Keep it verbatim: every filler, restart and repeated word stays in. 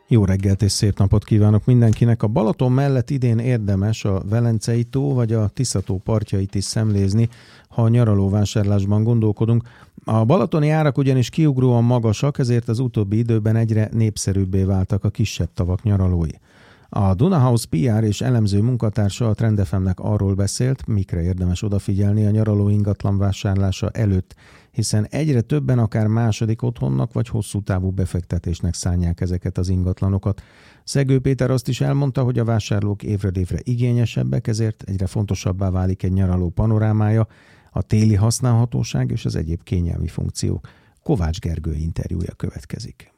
Jó reggelt és szép napot kívánok mindenkinek! A Balaton mellett idén érdemes a Velencei tó vagy a Tisza-tó partjait is szemlézni, ha a nyaralóvásárlásban gondolkodunk. A balatoni árak ugyanis kiugróan magasak, ezért az utóbbi időben egyre népszerűbbé váltak a kisebb tavak nyaralói. A Dunahouse pé er és elemző munkatársa a Trend ef em-nek arról beszélt, mikre érdemes odafigyelni a nyaraló ingatlan vásárlása előtt, hiszen egyre többen akár második otthonnak vagy hosszú távú befektetésnek szánják ezeket az ingatlanokat. Szegő Péter azt is elmondta, hogy a vásárlók évről évre igényesebbek, ezért egyre fontosabbá válik egy nyaraló panorámája, a téli használhatóság és az egyéb kényelmi funkciók. Kovács Gergő interjúja következik.